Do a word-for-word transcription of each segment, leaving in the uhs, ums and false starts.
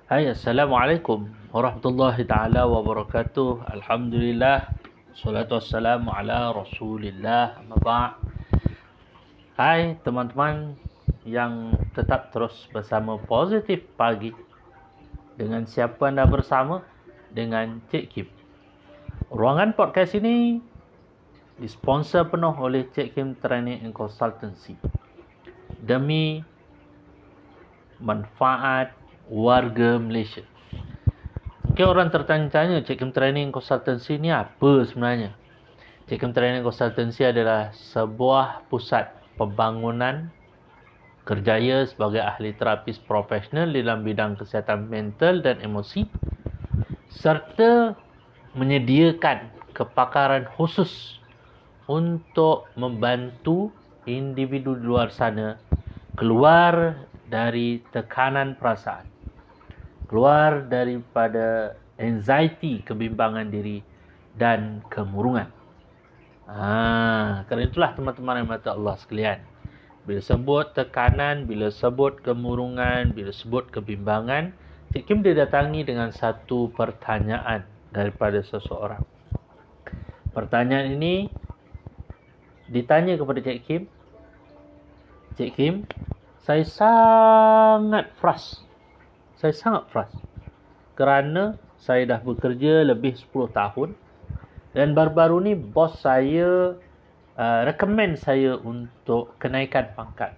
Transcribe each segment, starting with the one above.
Hai, Assalamualaikum warahmatullahi taala wabarakatuh. Alhamdulillah, salatu wassalamu ala Rasulillah. Amma ba'. Hai teman-teman yang tetap terus bersama Positif Pagi. Dengan siapa anda bersama? Dengan Cik Kim. Ruangan podcast ini disponsor penuh oleh Cik Kim Training and Consultancy demi manfaat warga Malaysia. Mungkin orang tertanya-tanya, Cik Kim Training Consultancy ni apa sebenarnya? Cik Kim Training Consultancy adalah sebuah pusat pembangunan kerjaya sebagai ahli terapis profesional dalam bidang kesihatan mental dan emosi, serta menyediakan kepakaran khusus untuk membantu individu di luar sana keluar dari tekanan perasaan, keluar daripada anxiety, kebimbangan diri dan kemurungan. Ha, kerana itulah teman-teman yang mata Allah sekalian, bila sebut tekanan, bila sebut kemurungan, bila sebut kebimbangan, Cik Kim didatangi dengan satu pertanyaan daripada seseorang. Pertanyaan ini ditanya kepada Cik Kim, Cik Kim, saya sangat frust. Saya sangat frust. Kerana saya dah bekerja lebih sepuluh tahun. Dan baru-baru ni bos saya uh, recommend saya untuk kenaikan pangkat.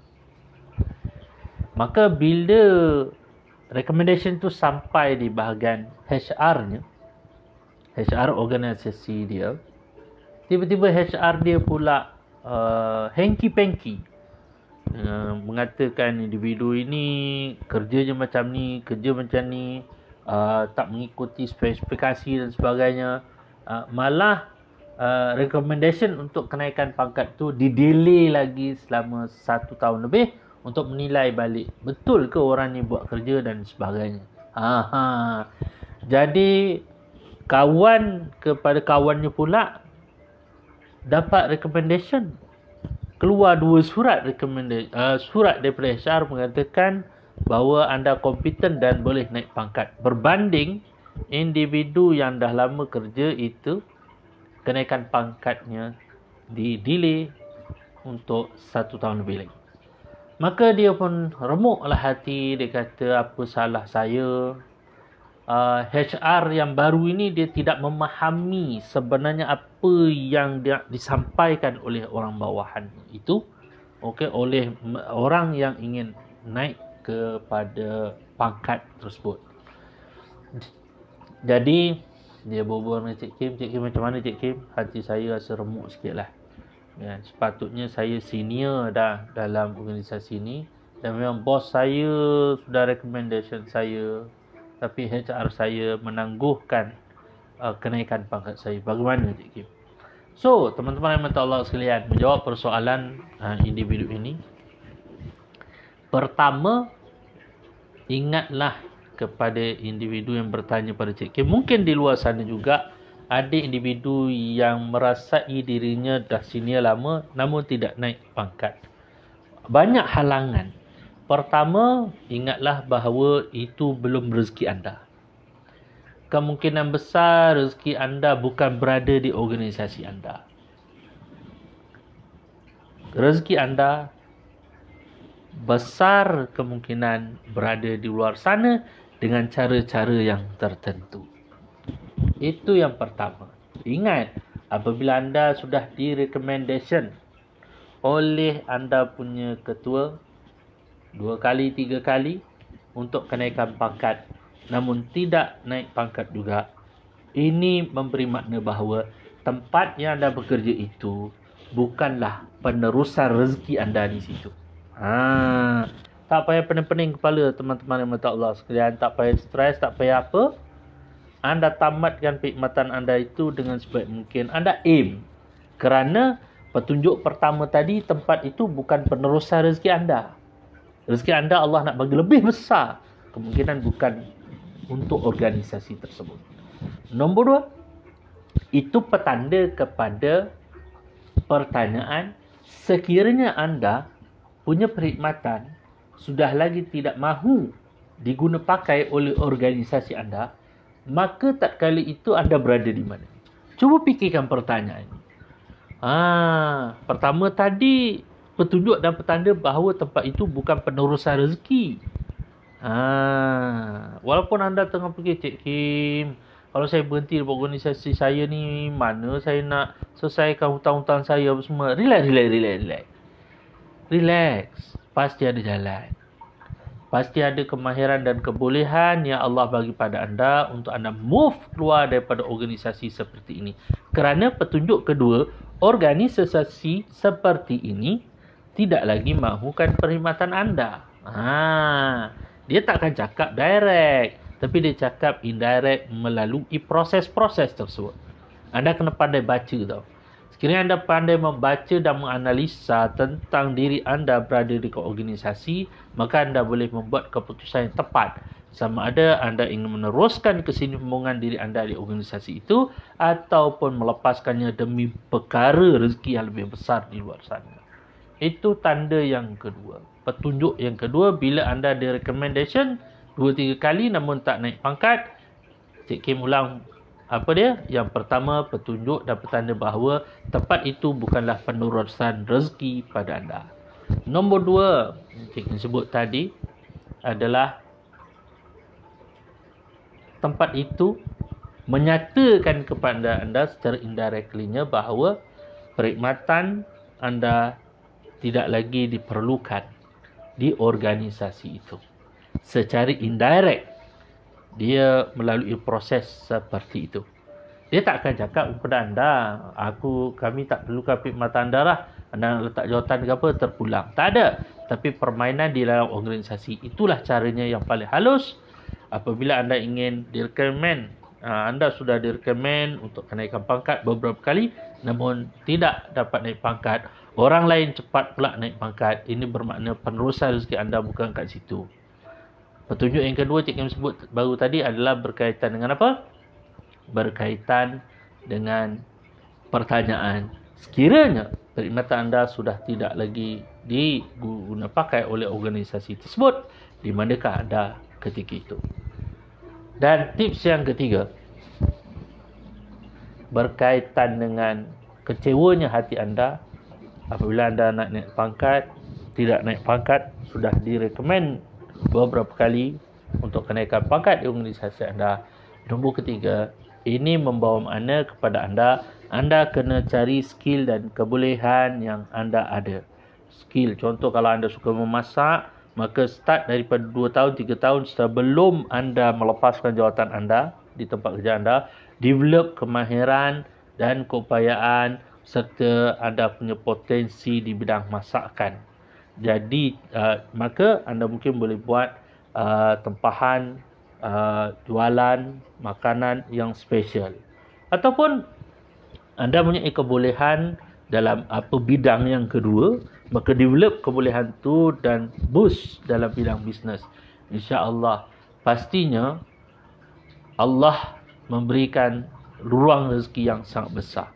Maka bila recommendation tu sampai di bahagian H R-nya, H R organisasi dia, tiba-tiba H R dia pula uh, hanky-panky. Uh, mengatakan individu ini kerjanya macam ni, kerja macam ni, uh, tak mengikuti spesifikasi dan sebagainya. Uh, malah uh, recommendation untuk kenaikan pangkat tu didelay lagi selama satu tahun lebih untuk menilai balik betul ke orang ni buat kerja dan sebagainya. Ha, ha. Jadi kawan kepada kawannya pula dapat recommendation. Keluar dua surat recommendation, uh, surat daripada H R mengatakan bahawa anda kompeten dan boleh naik pangkat, berbanding individu yang dah lama kerja itu kenaikan pangkatnya di delay untuk satu tahun lebih lagi. Maka dia pun remuklah hati. Dia kata, apa salah saya? Uh, H R yang baru ini dia tidak memahami sebenarnya apa yang dia disampaikan oleh orang bawahan itu, okey, oleh orang yang ingin naik kepada pangkat tersebut. Jadi dia berbual dengan Cik Kim, Cik Kim macam mana Cik Kim? Hati saya rasa remuk sikit lah. Ya, sepatutnya saya senior dah dalam organisasi ni dan memang bos saya sudah recommendation saya, tapi H R saya menangguhkan uh, kenaikan pangkat saya. Bagaimana Cik Kim? So, teman-teman yang mata Allah sekalian, menjawab persoalan uh, individu ini. Pertama, ingatlah kepada individu yang bertanya pada Cik Kim. Mungkin di luar sana juga ada individu yang merasai dirinya dah senior lama namun tidak naik pangkat. Banyak halangan. Pertama, ingatlah bahawa itu belum rezeki anda. Kemungkinan besar rezeki anda bukan berada di organisasi anda. Rezeki anda besar kemungkinan berada di luar sana dengan cara-cara yang tertentu. Itu yang pertama. Ingat, apabila anda sudah di recommendation oleh anda punya ketua dua kali, tiga kali untuk kenaikan pangkat, namun tidak naik pangkat juga, ini memberi makna bahawa tempat yang anda bekerja itu bukanlah penerusan rezeki anda di situ. Ha, tak payah pening-pening kepala teman-teman yang mata Allah sekalian, tak payah stres, tak payah apa. Anda tamatkan perkhidmatan anda itu dengan sebaik mungkin. Anda aim, kerana petunjuk pertama tadi, tempat itu bukan penerusan rezeki anda. Rezeki anda Allah nak bagi lebih besar, kemungkinan bukan untuk organisasi tersebut. Nombor dua, itu petanda kepada pertanyaan, sekiranya anda punya perkhidmatan sudah lagi tidak mahu diguna pakai oleh organisasi anda, maka tatkala itu anda berada di mana? Cuba fikirkan pertanyaan ini. Ah, pertama tadi petunjuk dan petanda bahawa tempat itu bukan penerusan rezeki. Ah, walaupun anda tengah fikir, Cik Kim, kalau saya berhenti di organisasi saya ni, mana saya nak selesaikan hutang-hutang saya apa semua. Relax, relax, relax, relax. Relax. Pasti ada jalan. Pasti ada kemahiran dan kebolehan yang Allah bagi pada anda untuk anda move keluar daripada organisasi seperti ini. Kerana petunjuk kedua, organisasi seperti ini tidak lagi mahukan perkhidmatan anda. Ha, dia takkan cakap direct, tapi dia cakap indirect melalui proses-proses tersebut. Anda kena pandai baca tau. Sekiranya anda pandai membaca dan menganalisa tentang diri anda berada di organisasi, maka anda boleh membuat keputusan yang tepat. Sama ada anda ingin meneruskan kesinambungan diri anda di organisasi itu ataupun melepaskannya demi perkara rezeki yang lebih besar di luar sana. Itu tanda yang kedua. Petunjuk yang kedua, bila anda ada recommendation dua tiga kali namun tak naik pangkat, Cik Kim ulang apa dia? Yang pertama, petunjuk dan petanda bahawa tempat itu bukanlah penerusan rezeki pada anda. Nombor dua, Cik Kim sebut tadi, adalah tempat itu menyatakan kepada anda secara indirectly-nya bahawa perkhidmatan anda tidak lagi diperlukan di organisasi itu. Secara indirect, dia melalui proses seperti itu. Dia tak akan cakap kepada anda, aku kami tak perlukan perkhidmatan anda lah, anda letak jawatan ke apa, terpulang. Tak ada. Tapi permainan di dalam organisasi, itulah caranya yang paling halus. Apabila anda ingin direkomend, anda sudah direkomend untuk kenaikan pangkat beberapa kali, namun tidak dapat naik pangkat, orang lain cepat pula naik pangkat, ini bermakna penerusan rezeki anda bukan kat situ. Petunjuk yang kedua Cik Kim sebut baru tadi adalah berkaitan dengan apa? Berkaitan dengan pertanyaan. Sekiranya perkhidmatan anda sudah tidak lagi diguna pakai oleh organisasi tersebut, di manakah anda ketika itu? Dan tips yang ketiga, berkaitan dengan kecewanya hati anda apabila anda nak naik pangkat, tidak naik pangkat, sudah direkomend beberapa kali untuk kenaikan pangkat di organisasi anda. Nombor ketiga, ini membawa makna kepada anda, anda kena cari skill dan kebolehan yang anda ada. Skill, contoh kalau anda suka memasak, maka start daripada dua tahun, tiga tahun sebelum anda melepaskan jawatan anda di tempat kerja anda, develop kemahiran dan keupayaan serta anda punya potensi di bidang masakan. Jadi uh, maka anda mungkin boleh buat uh, tempahan uh, jualan makanan yang special, ataupun anda punya kebolehan dalam apa bidang yang kedua, maka develop kebolehan tu dan boost dalam bidang bisnes. Insya-Allah pastinya Allah memberikan ruang rezeki yang sangat besar.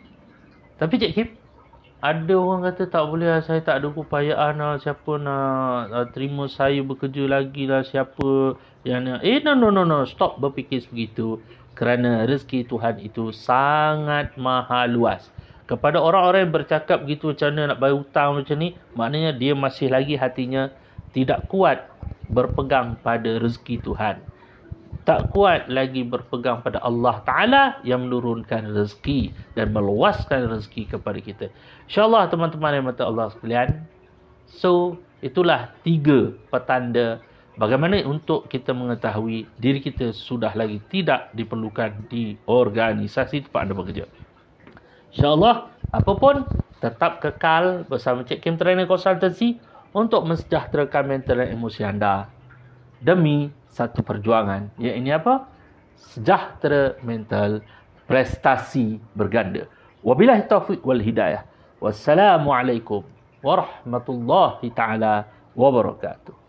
Tapi Cik Kim, ada orang kata tak boleh lah, saya tak ada keupayaan lah, siapa nak uh, terima saya bekerja lagi lah, siapa yang nak. Eh no no no no, stop berfikir begitu. Kerana rezeki Tuhan itu sangat maha luas. Kepada orang-orang yang bercakap begitu macam mana nak bayar hutang macam ni, maknanya dia masih lagi hatinya tidak kuat berpegang pada rezeki Tuhan. Tak kuat lagi berpegang pada Allah Ta'ala yang menurunkan rezeki dan meluaskan rezeki kepada kita. InsyaAllah teman-teman yang mata Allah sekalian. So, itulah tiga petanda bagaimana untuk kita mengetahui diri kita sudah lagi tidak diperlukan di organisasi tempat anda bekerja. InsyaAllah, apapun, tetap kekal bersama Cik Kim Trainer Consultancy untuk mensejahterakan mental dan emosi anda demi satu perjuangan. Yang ini apa? Sejahtera mental, prestasi berganda. Wabillahi taufiq wal hidayah. Wassalamualaikum warahmatullahi taala wabarakatuh.